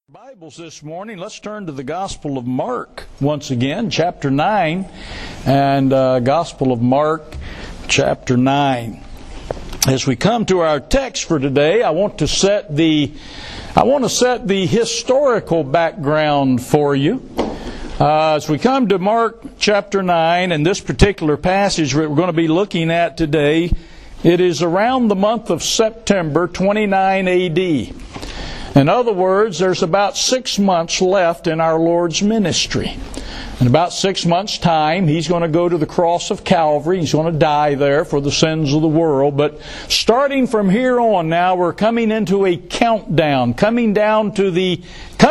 Bibles this morning. Let's turn to the Gospel of Mark once again, chapter 9, and Gospel of Mark, chapter 9. As we come to our text for today, I want to set the historical background for you. As we come to Mark chapter 9, and this particular passage that we're going to be looking at today, it is around the month of September 29 A.D. In other words, there's about 6 months left in our Lord's ministry. In about 6 months' time, He's going to go to the cross of Calvary. He's going to die there for the sins of the world. But starting from here on now, we're coming into a countdown, coming down to the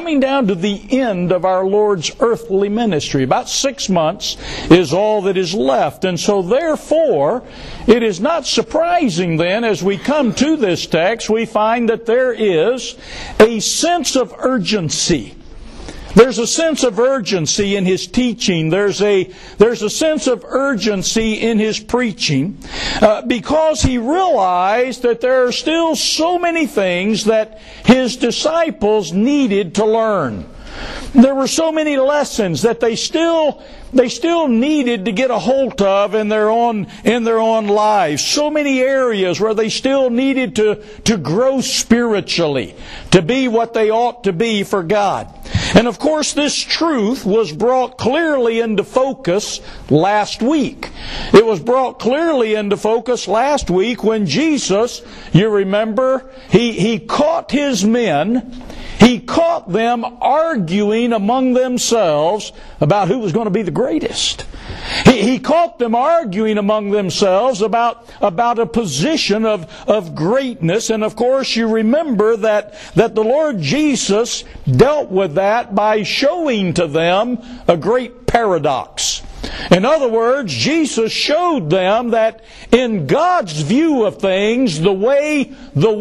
end of our Lord's earthly ministry. About 6 months is all that is left. And so therefore, it is not surprising then, as we come to this text, we find that there is a sense of urgency. There's a sense of urgency in His teaching. There's a sense of urgency in His preaching because He realized that there are still so many things that His disciples needed to learn. There were so many lessons that they still needed to get a hold of in their own lives. So many areas where they still needed to grow spiritually, to be what they ought to be for God. And of course, this truth was brought clearly into focus last week. It was brought clearly into focus last week when Jesus, you remember, He caught His men. He caught them arguing among themselves about who was going to be the greatest. He caught them arguing among themselves about a position of greatness. And of course, you remember that the Lord Jesus dealt with that by showing to them a great paradox. In other words, Jesus showed them that in God's view of things, the way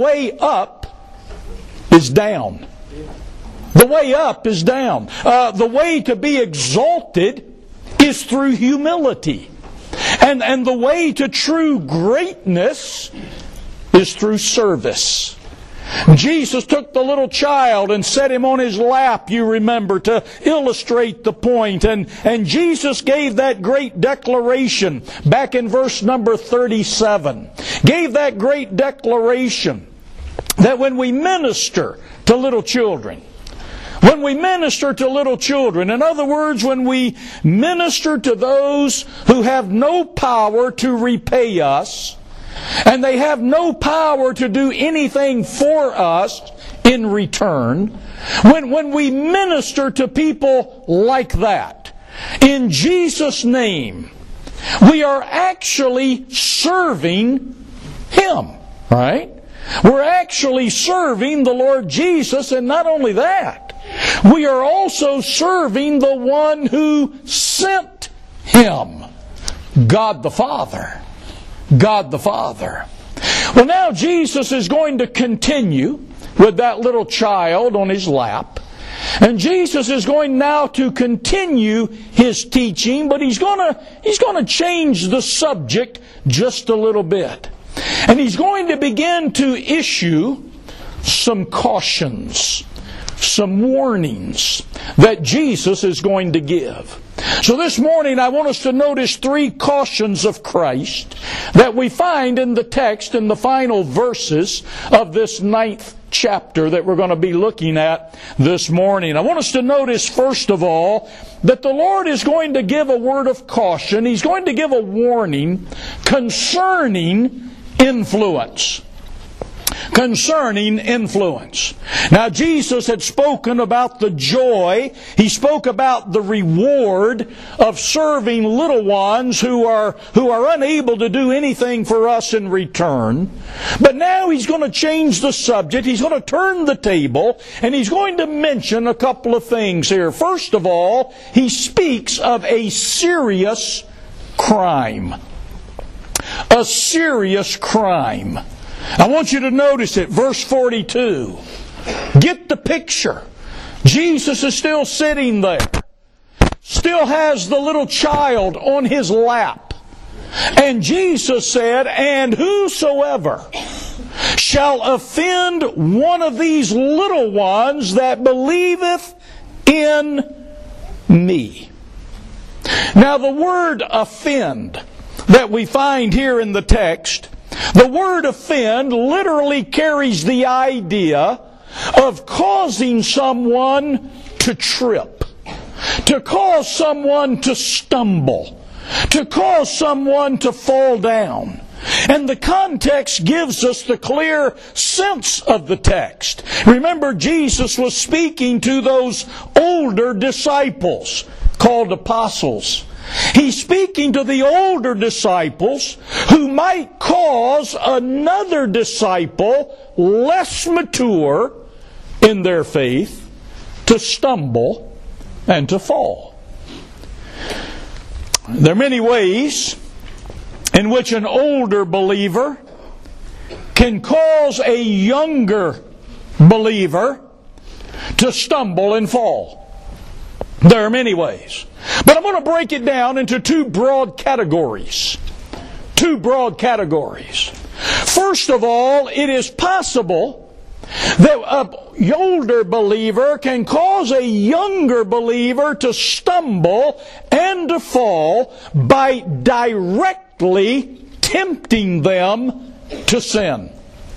up is down. The way up is down. The way to be exalted is through humility. And the way to true greatness is through service. Jesus took the little child and set him on His lap, you remember, to illustrate the point. And Jesus gave that great declaration back in verse number 37. Gave that great declaration that when we minister to little children, in other words, when we minister to those who have no power to repay us, and they have no power to do anything for us in return, when we minister to people like that, in Jesus' name, we are actually serving Him, right? We're actually serving the Lord Jesus, and not only that, we are also serving the one who sent Him, God the Father. God the Father. Well, now Jesus is going to continue with that little child on His lap. And Jesus is going now to continue His teaching, but He's going to change the subject just a little bit. And He's going to begin to issue some cautions, some warnings that Jesus is going to give. So this morning I want us to notice 3 cautions of Christ that we find in the text in the final verses of this 9th chapter that we're going to be looking at this morning. I want us to notice, first of all, that the Lord is going to give a word of caution. He's going to give a warning concerning influence. Concerning influence. Now, Jesus had spoken about the joy. He spoke about the reward of serving little ones who are unable to do anything for us in return. But now He's going to change the subject. He's going to turn the table, and He's going to mention a couple of things here. First of all, He speaks of a serious crime. A serious crime. I want you to notice it, verse 42. Get the picture. Jesus is still sitting there. Still has the little child on His lap. And Jesus said, and whosoever shall offend one of these little ones that believeth in me. Now the word offend that we find here in the text, the word offend literally carries the idea of causing someone to trip, to cause someone to stumble, to cause someone to fall down. And the context gives us the clear sense of the text. Remember, Jesus was speaking to those older disciples called apostles. He's speaking to the older disciples who might cause another disciple, less mature in their faith, to stumble and to fall. There are many ways in which an older believer can cause a younger believer to stumble and fall. There are many ways. But I'm going to break it down into two broad categories. Two broad categories. First of all, it is possible that an older believer can cause a younger believer to stumble and to fall by directly tempting them to sin.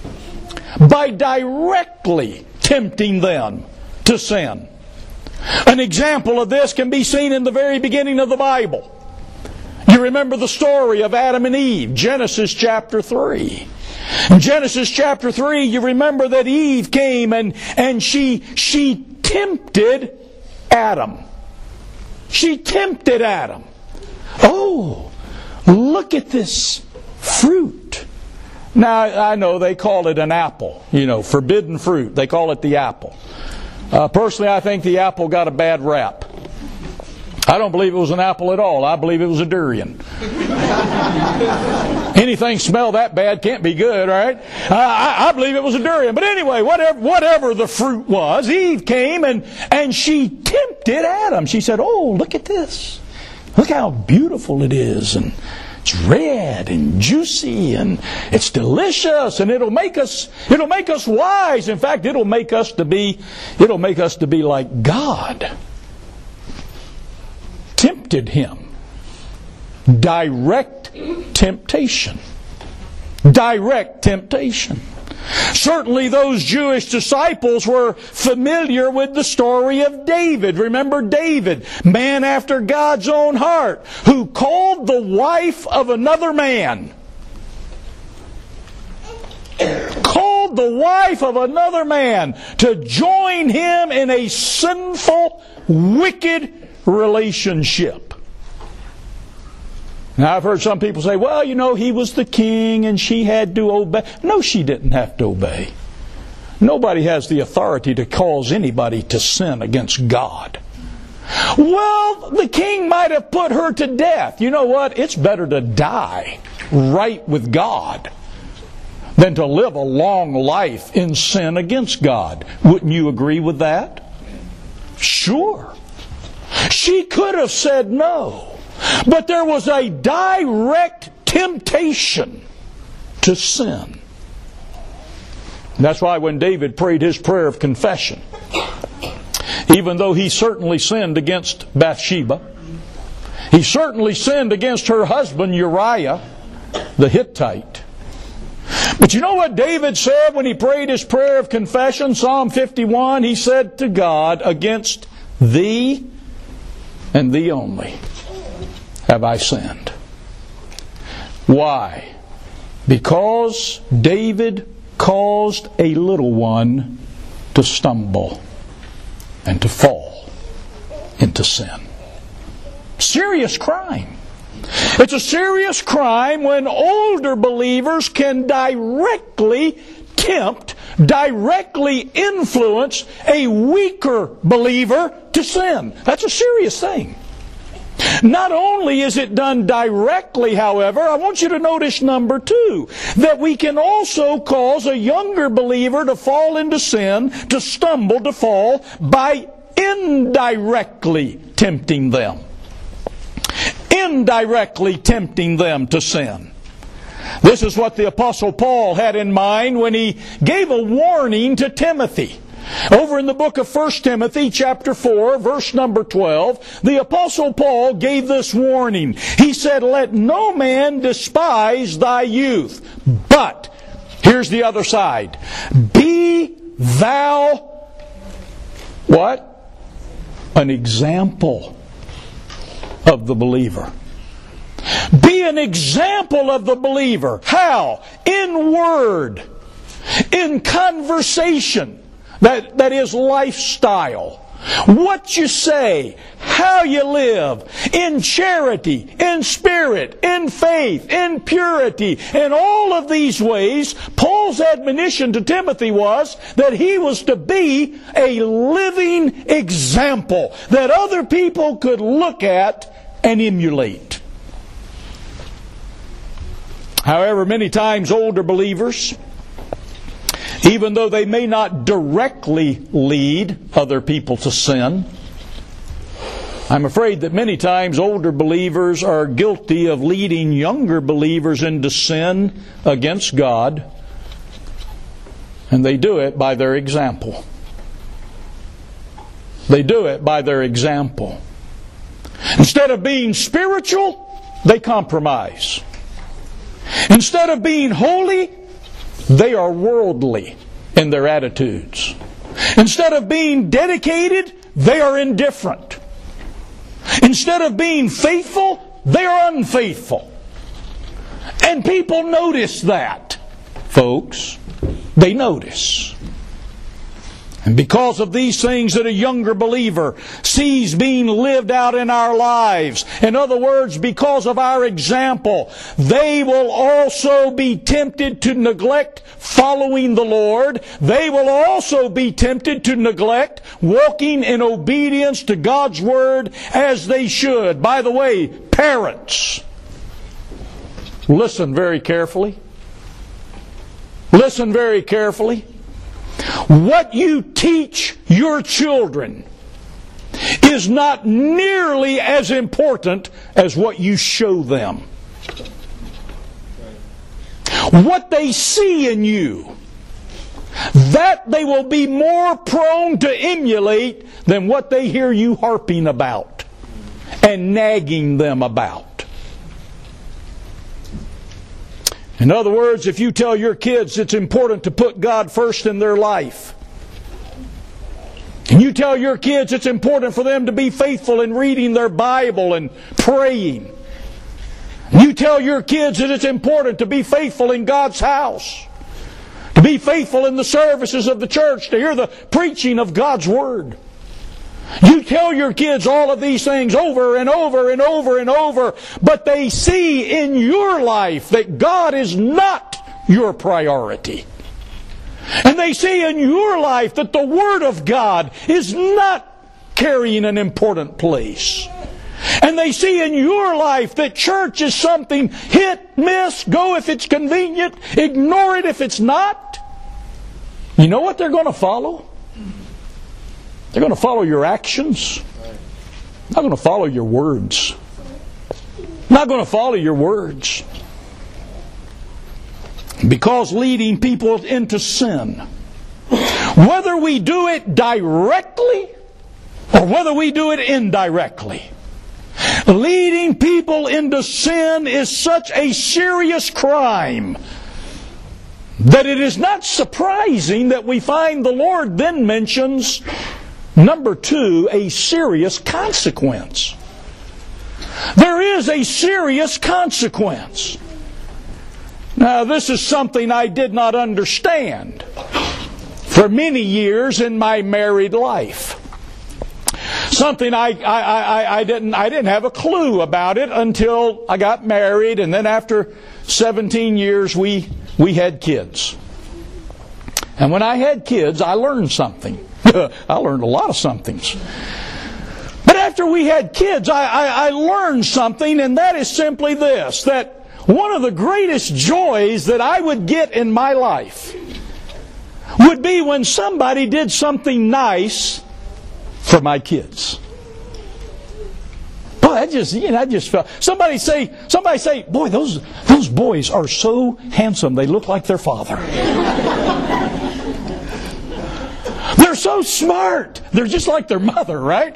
By directly tempting them to sin. An example of this can be seen in the very beginning of the Bible. You remember the story of Adam and Eve, Genesis chapter 3. In Genesis chapter 3, you remember that Eve came and she tempted Adam. She tempted Adam. Oh, look at this fruit. Now, I know they call it an apple, forbidden fruit. They call it the apple. Personally, I think the apple got a bad rap. I don't believe it was an apple at all. I believe it was a durian. Anything smell that bad can't be good, right? I believe it was a durian. But anyway, whatever the fruit was, Eve came and she tempted Adam. She said, "Oh, look at this. Look how beautiful it is. And it's red and juicy and it's delicious and it'll make us wise. In fact, it'll make us to be like God." Tempted him. Direct temptation. Direct temptation. Certainly those Jewish disciples were familiar with the story of David. Remember David, man after God's own heart, who called the wife of another man. Called the wife of another man to join him in a sinful, wicked relationship. Now I've heard some people say, well, he was the king and she had to obey. No, she didn't have to obey. Nobody has the authority to cause anybody to sin against God. Well, the king might have put her to death. You know what? It's better to die right with God than to live a long life in sin against God. Wouldn't you agree with that? Sure. She could have said no, but there was a direct temptation to sin. And that's why when David prayed his prayer of confession, even though he certainly sinned against Bathsheba, he certainly sinned against her husband Uriah the Hittite. But you know what David said when he prayed his prayer of confession? Psalm 51, he said to God, "Against thee and thee only have I sinned." Why? Because David caused a little one to stumble and to fall into sin. Serious crime. It's a serious crime when older believers can directly tempt, directly influence a weaker believer to sin. That's a serious thing. Not only is it done directly, however, I want you to notice number 2, that we can also cause a younger believer to fall into sin, to stumble, to fall, by indirectly tempting them. Indirectly tempting them to sin. This is what the Apostle Paul had in mind when he gave a warning to Timothy. Over in the book of 1 Timothy chapter 4, verse number 12, the Apostle Paul gave this warning. He said, "Let no man despise thy youth, but," here's the other side, "be thou," what? "An example of the believer." Be an example of the believer. How? In word, in conversation. That is lifestyle. What you say, how you live, in charity, in spirit, in faith, in purity. In all of these ways, Paul's admonition to Timothy was that he was to be a living example that other people could look at and emulate. However, many times older believers, even though they may not directly lead other people to sin, I'm afraid that many times older believers are guilty of leading younger believers into sin against God, and they do it by their example. They do it by their example. Instead of being spiritual, they compromise. Instead of being holy, they are worldly in their attitudes. Instead of being dedicated, they are indifferent. Instead of being faithful, they are unfaithful. And people notice that, folks. They notice. And because of these things that a younger believer sees being lived out in our lives, in other words, because of our example, they will also be tempted to neglect following the Lord. They will also be tempted to neglect walking in obedience to God's Word as they should. By the way, parents, listen very carefully. Listen very carefully. What you teach your children is not nearly as important as what you show them. What they see in you, that they will be more prone to emulate than what they hear you harping about and nagging them about. In other words, if you tell your kids it's important to put God first in their life, and you tell your kids it's important for them to be faithful in reading their Bible and praying, you tell your kids that it's important to be faithful in God's house, to be faithful in the services of the church, to hear the preaching of God's Word. You tell your kids all of these things over and over and over and over, but they see in your life that God is not your priority. And they see in your life that the Word of God is not carrying an important place. And they see in your life that church is something hit, miss, go if it's convenient, ignore it if it's not. You know what they're going to follow? They're going to follow your actions. Not going to follow your words. Not going to follow your words. Because leading people into sin, whether we do it directly or whether we do it indirectly, leading people into sin is such a serious crime that it is not surprising that we find the Lord then mentions, number 2, a serious consequence. There is a serious consequence. Now, this is something I did not understand for many years in my married life. Something I didn't have a clue about it until I got married, and then after 17 years we had kids. And when I had kids, I learned something. I learned a lot of somethings. But after we had kids, I learned something, and that is simply this, that one of the greatest joys that I would get in my life would be when somebody did something nice for my kids. Boy, just felt. Somebody say, boy, those boys are so handsome. They look like their father. They're so smart. They're just like their mother, right?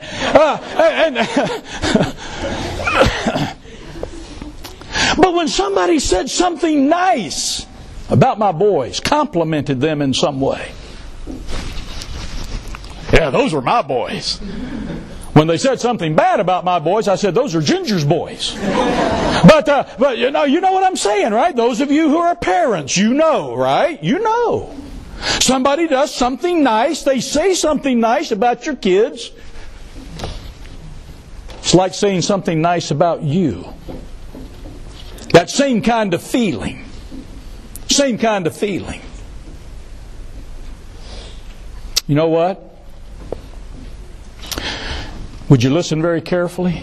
But when somebody said something nice about my boys, complimented them in some way, yeah, those were my boys. When they said something bad about my boys, I said, those are Ginger's boys. But you know what I'm saying, right? Those of you who are parents, you know, right? You know. Somebody does something nice, they say something nice about your kids. It's like saying something nice about you. That same kind of feeling. Same kind of feeling. You know what? Would you listen very carefully?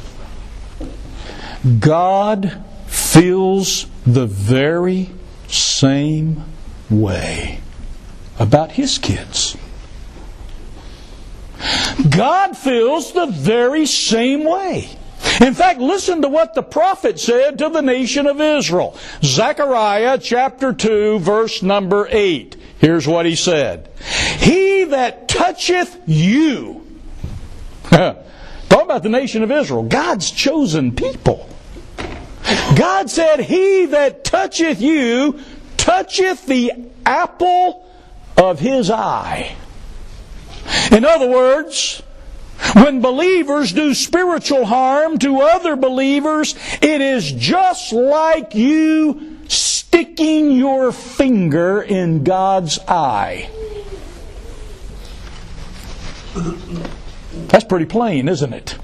God feels the very same way about His kids. God feels the very same way. In fact, listen to what the prophet said to the nation of Israel. Zechariah chapter 2, verse number 8. Here's what he said. He that toucheth you. Talk about the nation of Israel, God's chosen people. God said, he that toucheth you, toucheth the apple of His eye. In other words, when believers do spiritual harm to other believers, it is just like you sticking your finger in God's eye. That's pretty plain, isn't it?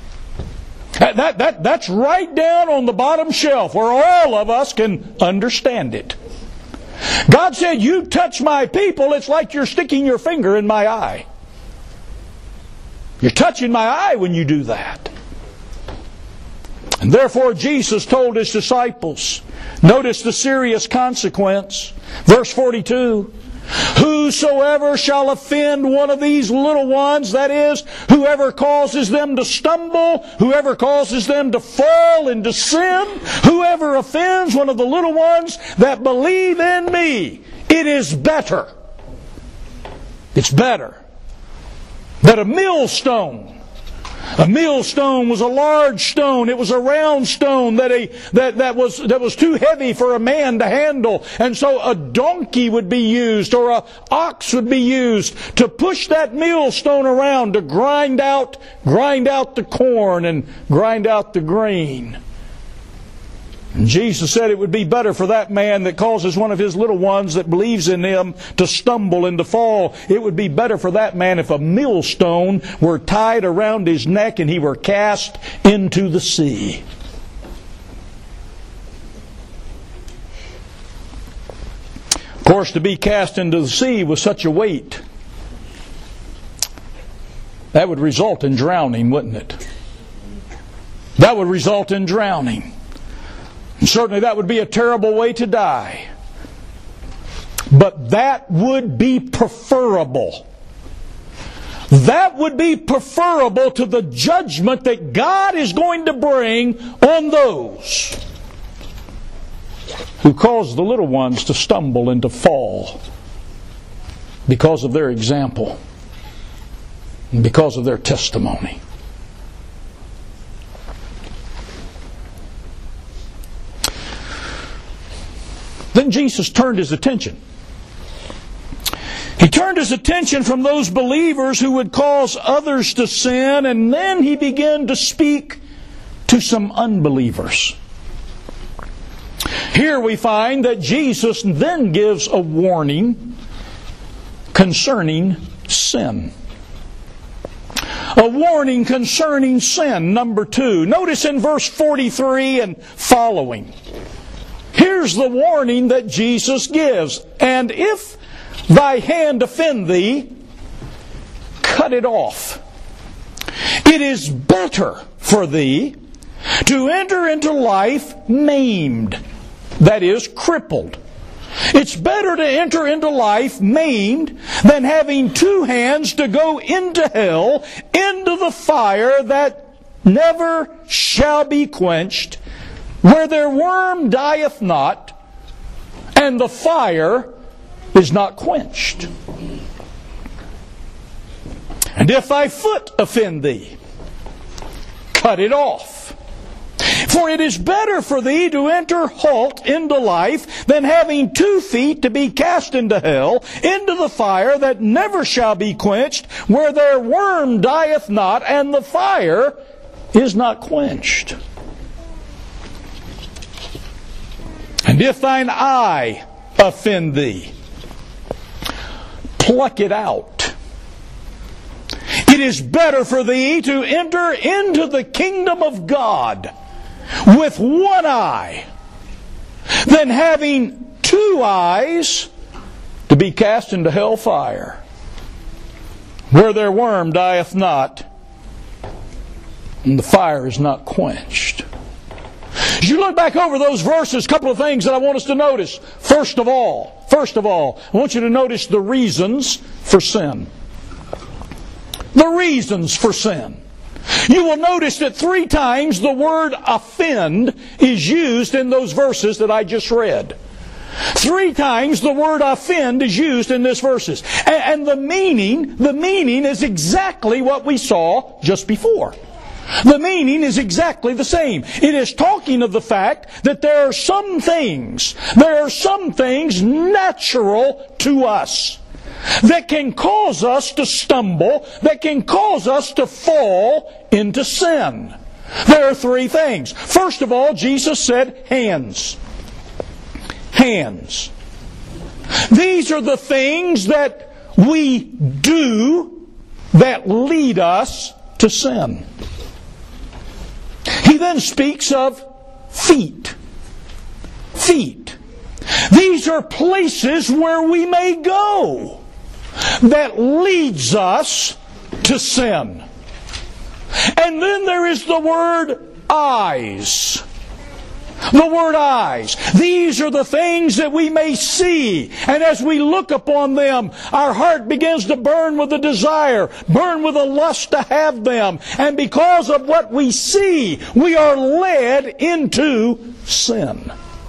That's right down on the bottom shelf where all of us can understand it. God said, you touch my people, it's like you're sticking your finger in my eye. You're touching my eye when you do that. And therefore Jesus told His disciples, notice the serious consequence. Verse 42, whosoever shall offend one of these little ones, that is, whoever causes them to stumble, whoever causes them to fall into sin, whoever offends one of the little ones that believe in me, it is better. It's better that a millstone. A millstone was a large stone. It was a round stone that was too heavy for a man to handle. And so a donkey would be used, or an ox would be used to push that millstone around to grind out the corn and grind out the grain. And Jesus said it would be better for that man that causes one of his little ones that believes in Him to stumble and to fall. It would be better for that man if a millstone were tied around his neck and he were cast into the sea. Of course, to be cast into the sea with such a weight, that would result in drowning, wouldn't it? That would result in drowning. And certainly that would be a terrible way to die. But that would be preferable. That would be preferable to the judgment that God is going to bring on those who cause the little ones to stumble and to fall because of their example and because of their testimony. Then Jesus turned His attention. He turned His attention from those believers who would cause others to sin, and then He began to speak to some unbelievers. Here we find that Jesus then gives a warning concerning sin. A warning concerning sin, number 2. Notice in verse 43 and following. Here's the warning that Jesus gives. And if thy hand offend thee, cut it off. It is better for thee to enter into life maimed, that is, crippled. It's better to enter into life maimed than having 2 hands to go into hell, into the fire that never shall be quenched, where their worm dieth not, and the fire is not quenched. And if thy foot offend thee, cut it off. For it is better for thee to enter halt into life than having 2 feet to be cast into hell, into the fire that never shall be quenched, where their worm dieth not, and the fire is not quenched. And if thine eye offend thee, pluck it out. It is better for thee to enter into the kingdom of God with one eye than having 2 eyes to be cast into hell fire, where their worm dieth not, and the fire is not quenched. As you look back over those verses, a couple of things that I want us to notice. First of all, I want you to notice the reasons for sin. The reasons for sin. You will notice that 3 times the word offend is used in those verses that I just read. 3 times the word offend is used in these verses. And the meaning is exactly what we saw just before. The meaning is exactly the same. It is talking of the fact that there are some things natural to us that can cause us to stumble, that can cause us to fall into sin. There are 3 things. First of all, Jesus said hands. Hands. These are the things that we do that lead us to sin. He then speaks of feet. Feet. These are places where we may go that leads us to sin. And then there is the word eyes. The word eyes. These are the things that we may see. And as we look upon them, our heart begins to burn with a desire, burn with a lust to have them. And because of what we see, we are led into sin.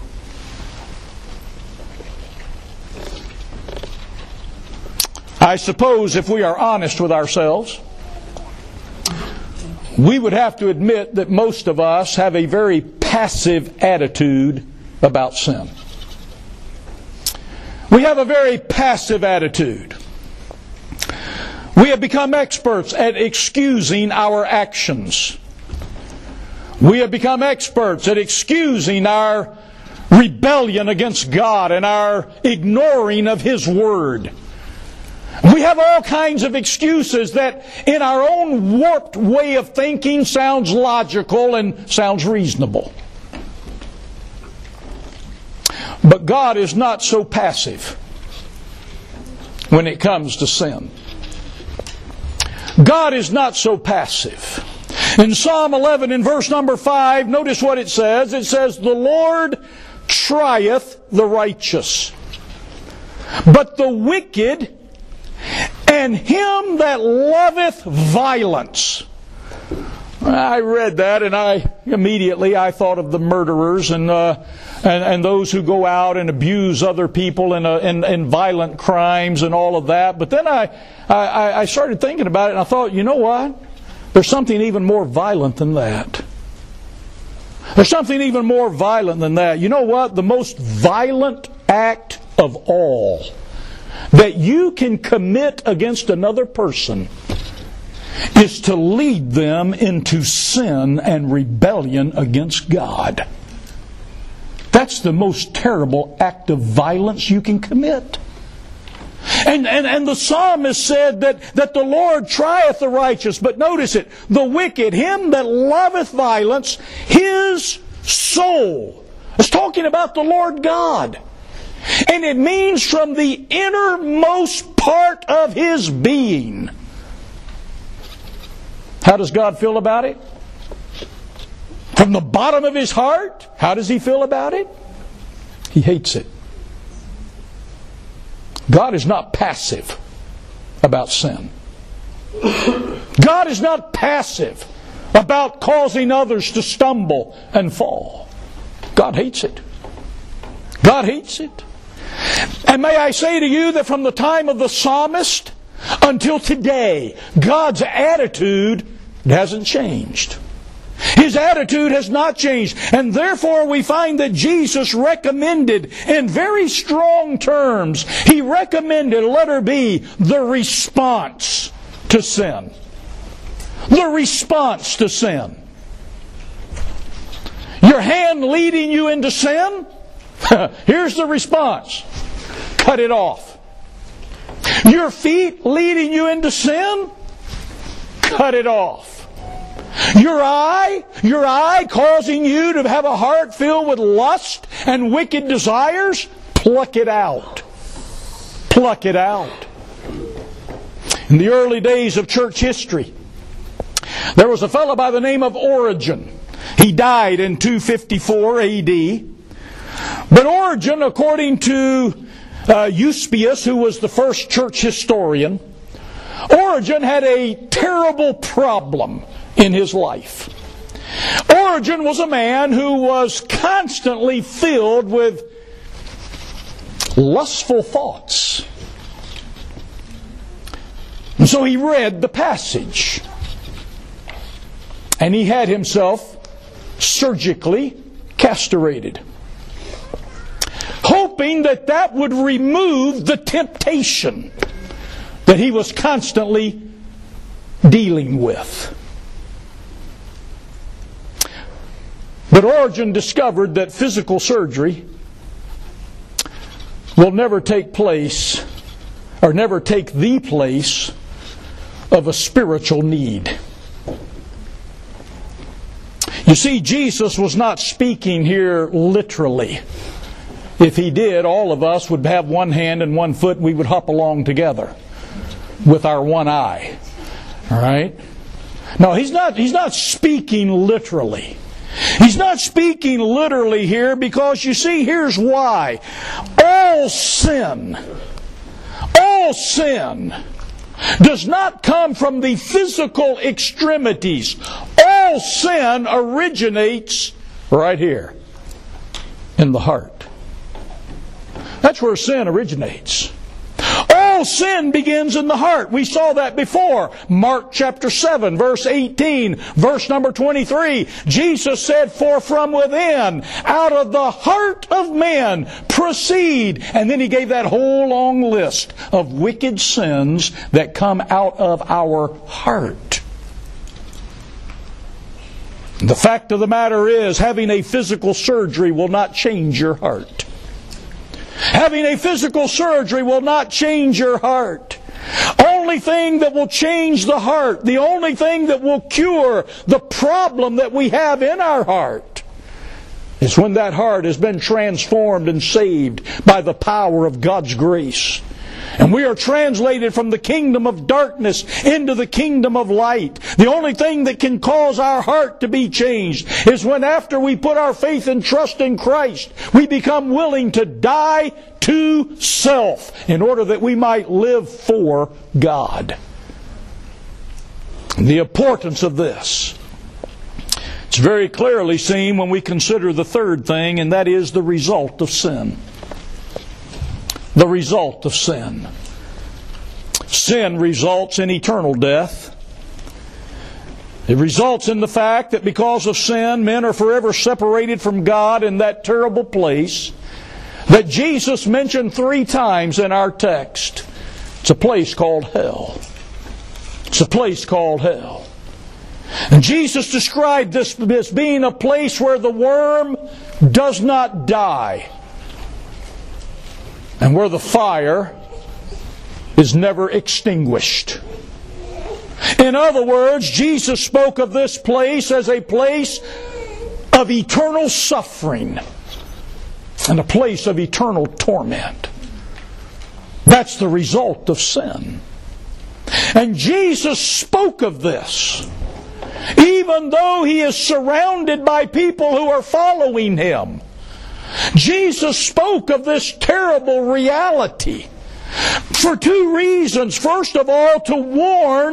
I suppose if we are honest with ourselves, we would have to admit that most of us have a very passive attitude about sin. We have a very passive attitude. We have become experts at excusing our actions. We have become experts at excusing our rebellion against God and our ignoring of His Word. We have all kinds of excuses that in our own warped way of thinking sounds logical and sounds reasonable. But God is not so passive when it comes to sin. God is not so passive. In Psalm 11 in verse number 5, notice what it says. It says, "The Lord trieth the righteous, but the wicked and him that loveth violence." I read that and I immediately thought of the murderers and those who go out and abuse other people in violent crimes and all of that. But then I started thinking about it and I thought, you know what? There's something even more violent than that. There's something even more violent than that. You know what? The most violent act of all that you can commit against another person is to lead them into sin and rebellion against God. That's the most terrible act of violence you can commit. And the psalmist said that the Lord trieth the righteous, but notice it, the wicked, him that loveth violence, his soul. It's talking about the Lord God. And it means from the innermost part of his being. How does God feel about it? From the bottom of his heart, how does he feel about it? He hates it. God is not passive about sin. God is not passive about causing others to stumble and fall. God hates it. God hates it. And may I say to you that from the time of the psalmist until today, God's attitude hasn't changed. His attitude has not changed. And therefore we find that Jesus recommended in very strong terms, He recommended, letter B, the response to sin. The response to sin. Your hand leading you into sin? Here's the response. Cut it off. Your feet leading you into sin? Cut it off. Your eye causing you to have a heart filled with lust and wicked desires? Pluck it out. Pluck it out. In the early days of church history, there was a fellow by the name of Origen. He died in 254 A.D. But Origen, according to Eusebius, who was the first church historian, Origen had a terrible problem in his life. Origen was a man who was constantly filled with lustful thoughts. And so he read the passage. And he had himself surgically castrated, hoping that that would remove the temptation that he was constantly dealing with. But Origen discovered that physical surgery will never take place, or never take the place, of a spiritual need. You see, Jesus was not speaking here literally. If He did, all of us would have one hand and one foot, and we would hop along together with our one eye. All right? No, He's not speaking literally. He's not speaking literally here because, you see, here's why. All sin does not come from the physical extremities. All sin originates right here in the heart. That's where sin originates. All sin begins in the heart. We saw that before. Mark chapter 7, verse 18, verse number 23. Jesus said, "For from within, out of the heart of man, proceed." And then He gave that whole long list of wicked sins that come out of our heart. The fact of the matter is, having a physical surgery will not change your heart. Having a physical surgery will not change your heart. Only thing that will change the heart, the only thing that will cure the problem that we have in our heart, is when that heart has been transformed and saved by the power of God's grace. And we are translated from the kingdom of darkness into the kingdom of light. The only thing that can cause our heart to be changed is when, after we put our faith and trust in Christ, we become willing to die to self in order that we might live for God. The importance of this, it's very clearly seen when we consider the third thing, and that is the result of sin. The result of sin. Sin results in eternal death. It results in the fact that because of sin, men are forever separated from God in that terrible place that Jesus mentioned 3 times in our text. It's a place called hell. It's a place called hell. And Jesus described this as being a place where the worm does not die, and where the fire is never extinguished. In other words, Jesus spoke of this place as a place of eternal suffering and a place of eternal torment. That's the result of sin. And Jesus spoke of this, even though He is surrounded by people who are following Him. Jesus spoke of this terrible reality for 2 reasons. First of all, to warn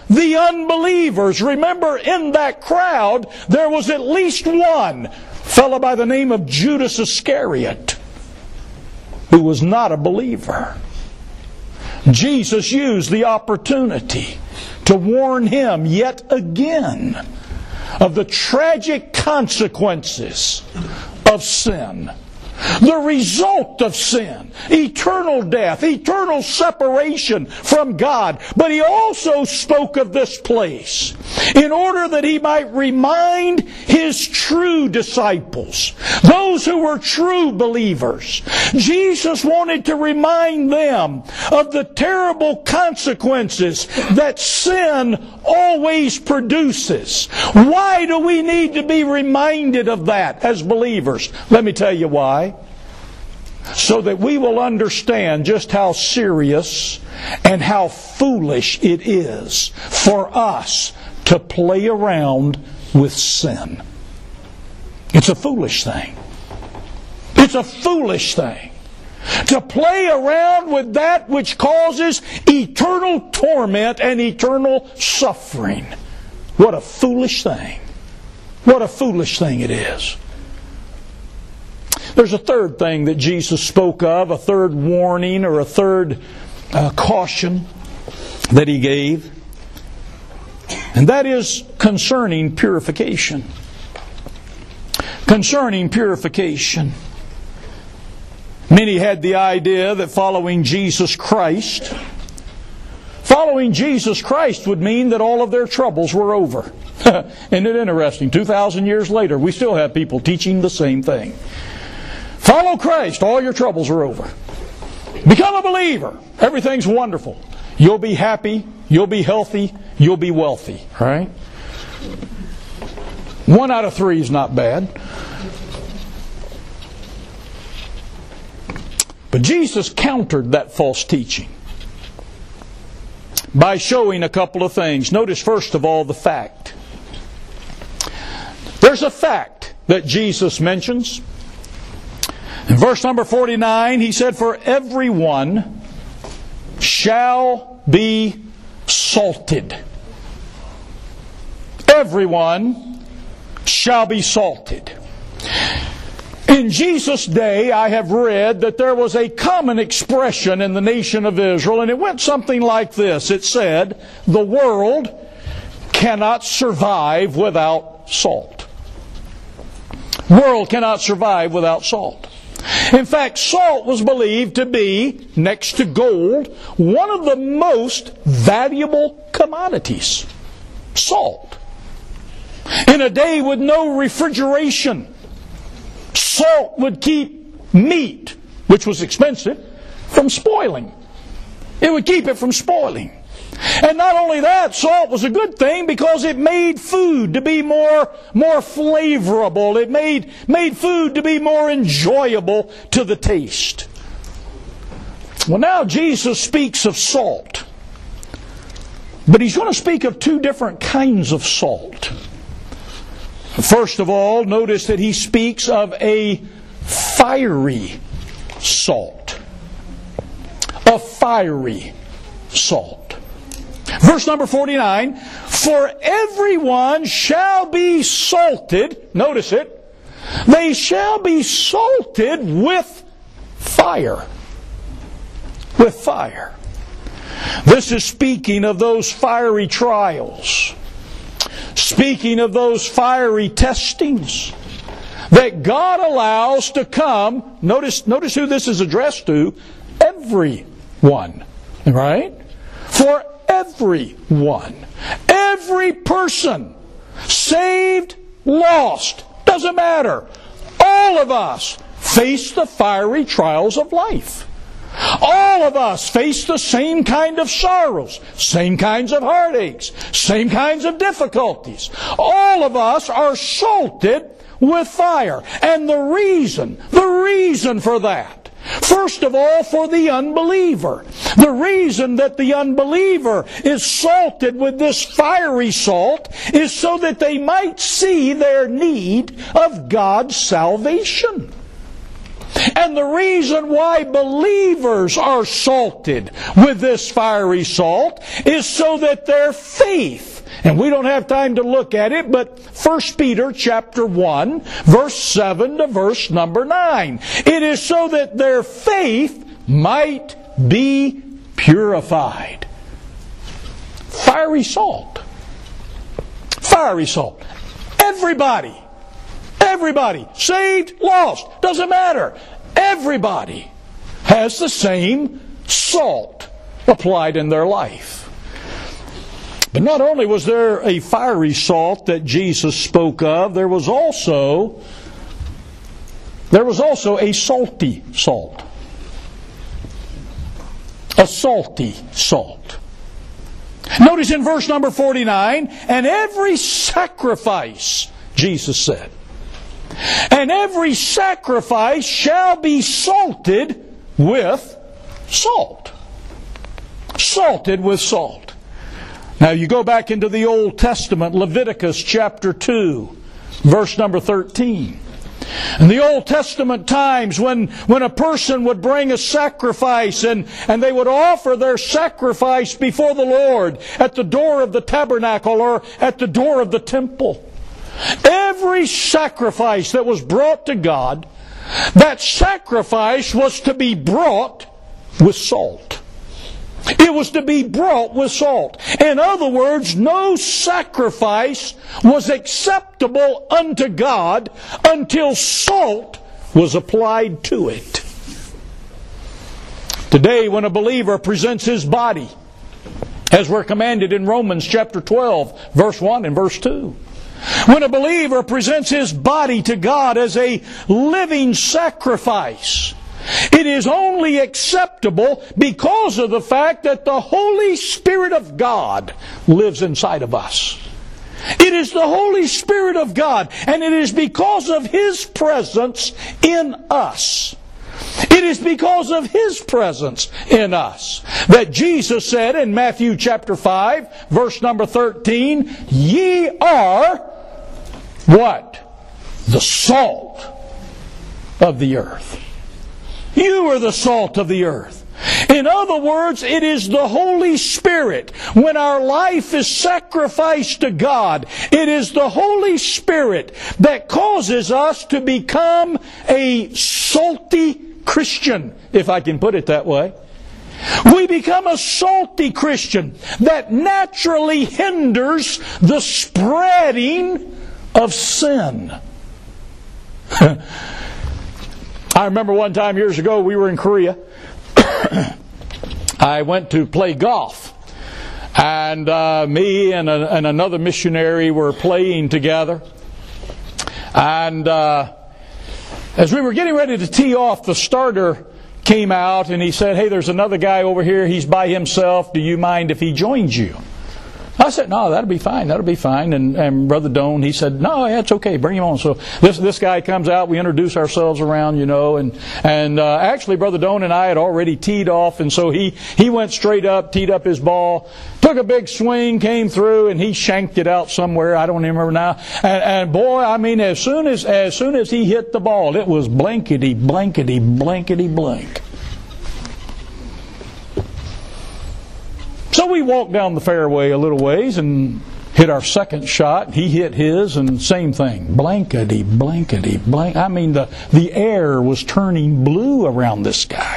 the unbelievers. Remember, in that crowd, there was at least one fellow by the name of Judas Iscariot who was not a believer. Jesus used the opportunity to warn him yet again of the tragic consequences of sin. The result of sin, eternal death, eternal separation from God. But he also spoke of this place in order that he might remind his true disciples, those who were true believers. Jesus wanted to remind them of the terrible consequences that sin always produces. Why do we need to be reminded of that as believers? Let me tell you why. So that we will understand just how serious and how foolish it is for us to play around with sin. It's a foolish thing. It's a foolish thing to play around with that which causes eternal torment and eternal suffering. What a foolish thing. What a foolish thing it is. There's a third thing that Jesus spoke of, a third warning or a third caution that he gave. And that is concerning purification. Concerning purification. Many had the idea that following Jesus Christ would mean that all of their troubles were over. Isn't it interesting? 2,000 years later, we still have people teaching the same thing. Follow Christ, all your troubles are over. Become a believer. Everything's wonderful. You'll be happy, you'll be healthy, you'll be wealthy. Right? 1 out of 3 is not bad. But Jesus countered that false teaching by showing a couple of things. Notice first of all the fact. There's a fact that Jesus mentions. In verse number 49, he said, "For everyone shall be salted." Everyone shall be salted. In Jesus' day, I have read that there was a common expression in the nation of Israel, and it went something like this. It said, "The world cannot survive without salt." World cannot survive without salt. In fact, salt was believed to be, next to gold, one of the most valuable commodities. Salt. In a day with no refrigeration, salt would keep meat, which was expensive, from spoiling. It would keep it from spoiling. And not only that, salt was a good thing because it made food to be more flavorable. It made food to be more enjoyable to the taste. Well, now Jesus speaks of salt. But he's going to speak of 2 different kinds of salt. First of all, notice that he speaks of a fiery salt. A fiery salt. Verse number 49, "For everyone shall be salted," notice it, "they shall be salted with fire." With fire. This is speaking of those fiery trials. Speaking of those fiery testings that God allows to come. Notice who this is addressed to. Everyone. Right? For everyone. Every person. Saved, lost. Doesn't matter. All of us face the fiery trials of life. All of us face the same kind of sorrows, same kinds of heartaches, same kinds of difficulties. All of us are salted with fire. And the reason for that, first of all, for the unbeliever. The reason that the unbeliever is salted with this fiery salt is so that they might see their need of God's salvation. And the reason why believers are salted with this fiery salt is so that their faith, and we don't have time to look at it, but 1 Peter chapter 1, verse 7 to verse number 9. It is so that their faith might be purified. Fiery salt. Fiery salt. Everybody, saved, lost, doesn't matter. Everybody has the same salt applied in their life. But not only was there a fiery salt that Jesus spoke of, there was also a salty salt. A salty salt. Notice in verse number 49, and every sacrifice, Jesus said, and every sacrifice shall be salted with salt. Salted with salt. Now you go back into the Old Testament, Leviticus chapter 2, verse number 13. In the Old Testament times, when a person would bring a sacrifice and they would offer their sacrifice before the Lord at the door of the tabernacle or at the door of the temple, every sacrifice that was brought to God, that sacrifice was to be brought with salt. It was to be brought with salt. In other words, no sacrifice was acceptable unto God until salt was applied to it. Today, when a believer presents his body, as we're commanded in Romans chapter 12, verse 1 and verse 2, when a believer presents his body to God as a living sacrifice, it is only acceptable because of the fact that the Holy Spirit of God lives inside of us. It is the Holy Spirit of God, and it is because of His presence in us. It is because of His presence in us that Jesus said in Matthew chapter 5, verse number 13, ye are what? The salt of the earth. You are the salt of the earth. In other words, it is the Holy Spirit. When our life is sacrificed to God, it is the Holy Spirit that causes us to become a salty Christian, if I can put it that way. We become a salty Christian that naturally hinders the spreading of sin. I remember one time years ago we were in Korea. I went to play golf. And me and another missionary were playing together. And as we were getting ready to tee off, the starter came out and he said, hey, there's another guy over here. He's by himself. Do you mind if he joins you? I said, no, that'll be fine. That'll be fine. And Brother Doan, he said, no, yeah, it's okay. Bring him on. So this guy comes out. We introduce ourselves around, you know. And actually, Brother Doan and I had already teed off. And so he went straight up, teed up his ball, took a big swing, came through, and he shanked it out somewhere. I don't even remember now. And boy, I mean, as soon as he hit the ball, it was blankety, blankety, blankety, blank. So we walked down the fairway a little ways and hit our second shot. He hit his, and same thing. Blankety, blankety, blank. I mean, the air was turning blue around this guy.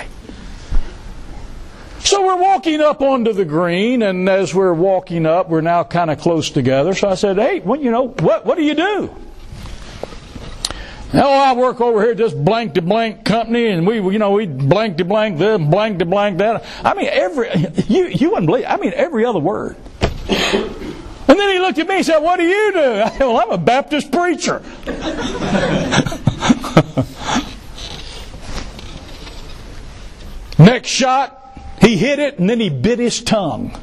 So we're walking up onto the green, and as we're walking up, we're now kind of close together. So I said, hey, what do you do? Oh, I work over here at this blank to blank company, and we blank to blank this, blank to blank that. I mean, you wouldn't believe. I mean, every other word. And then he looked at me and said, "What do you do?" I said, "Well, I'm a Baptist preacher." Next shot, he hit it, and then he bit his tongue.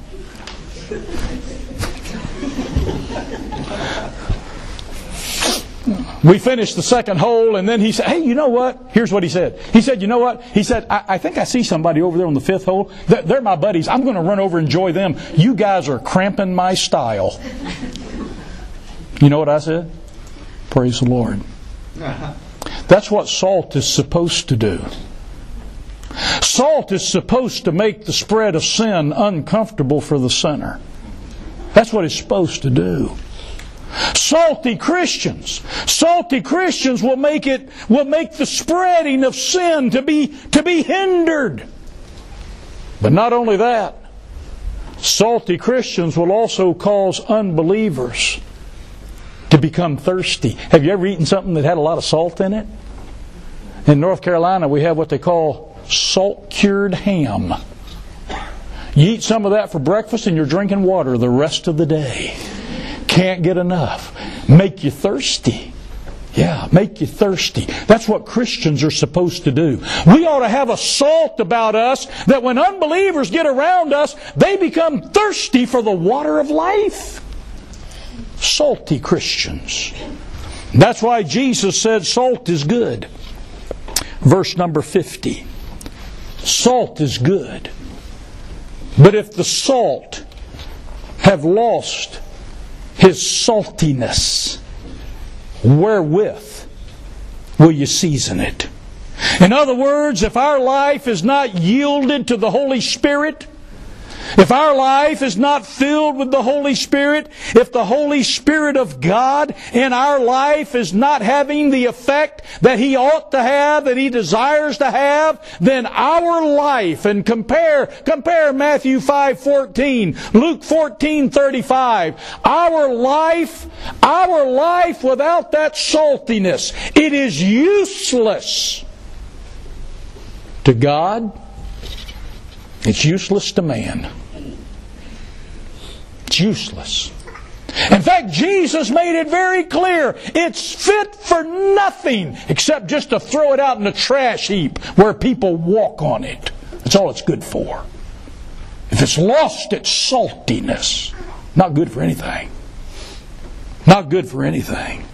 We finished the second hole, and then he said, hey, you know what? Here's what he said. He said, you know what? He said, I think I see somebody over there on the fifth hole. They're my buddies. I'm going to run over and enjoy them. You guys are cramping my style. You know what I said? Praise the Lord. That's what salt is supposed to do. Salt is supposed to make the spread of sin uncomfortable for the sinner. That's what it's supposed to do. Salty Christians will make the spreading of sin to be hindered. But not only that, salty Christians will also cause unbelievers to become thirsty. Have you ever eaten something that had a lot of salt in it? In North Carolina, we have what they call salt-cured ham. You eat some of that for breakfast and you're drinking water the rest of the day. Can't get enough. Make you thirsty. Yeah, make you thirsty. That's what Christians are supposed to do. We ought to have a salt about us that when unbelievers get around us, they become thirsty for the water of life. Salty Christians. That's why Jesus said salt is good. Verse number 50. Salt is good. But if the salt have lost his saltiness, wherewith will you season it? In other words, if our life is not yielded to the Holy Spirit, if our life is not filled with the Holy Spirit, if the Holy Spirit of God in our life is not having the effect that He ought to have, that He desires to have, then our life, and compare Matthew 5:14, Luke 14:35, our life without that saltiness, it is useless to God. It's useless to man. It's useless. In fact, Jesus made it very clear. It's fit for nothing except just to throw it out in the trash heap where people walk on it. That's all it's good for. If it's lost its saltiness, not good for anything. Not good for anything.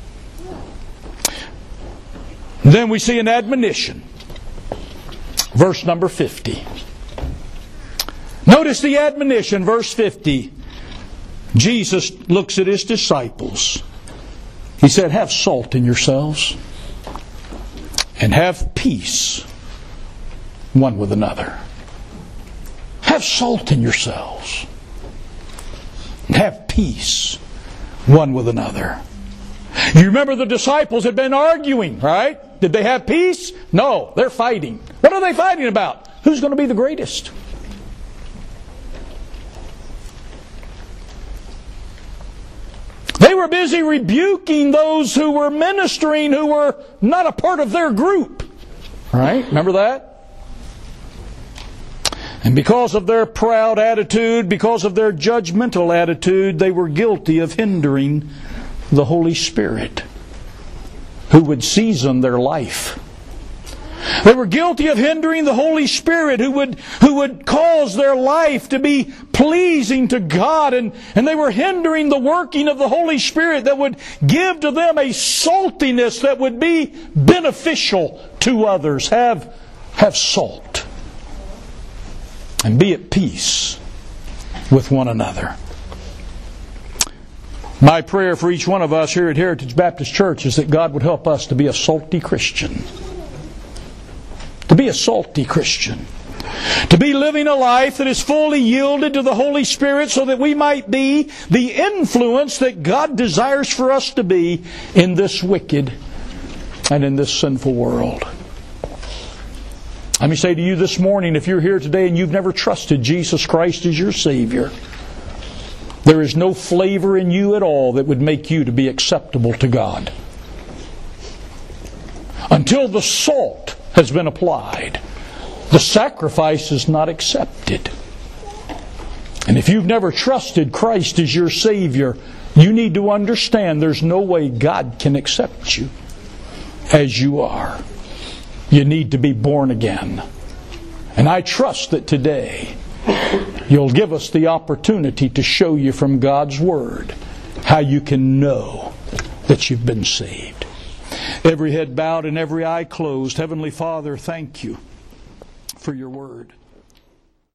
Then we see an admonition. Verse number 50. Notice the admonition, verse 50. Jesus looks at His disciples. He said, have salt in yourselves and have peace one with another. Have salt in yourselves and have peace one with another. You remember the disciples had been arguing, right? Did they have peace? No, they're fighting. What are they fighting about? Who's going to be the greatest? They were busy rebuking those who were ministering who were not a part of their group. Right? Remember that? And because of their proud attitude, because of their judgmental attitude, they were guilty of hindering the Holy Spirit who would season their life. They were guilty of hindering the Holy Spirit who would cause their life to be pleasing to God. And they were hindering the working of the Holy Spirit that would give to them a saltiness that would be beneficial to others. Have salt. And be at peace with one another. My prayer for each one of us here at Heritage Baptist Church is that God would help us to be a salty Christian. To be a salty Christian. To be living a life that is fully yielded to the Holy Spirit so that we might be the influence that God desires for us to be in this wicked and in this sinful world. Let me say to you this morning, if you're here today and you've never trusted Jesus Christ as your Savior, there is no flavor in you at all that would make you to be acceptable to God. Until the salt has been applied, the sacrifice is not accepted. And if you've never trusted Christ as your Savior, you need to understand there's no way God can accept you as you are. You need to be born again. And I trust that today you'll give us the opportunity to show you from God's Word how you can know that you've been saved. Every head bowed and every eye closed. Heavenly Father, thank you for your Word.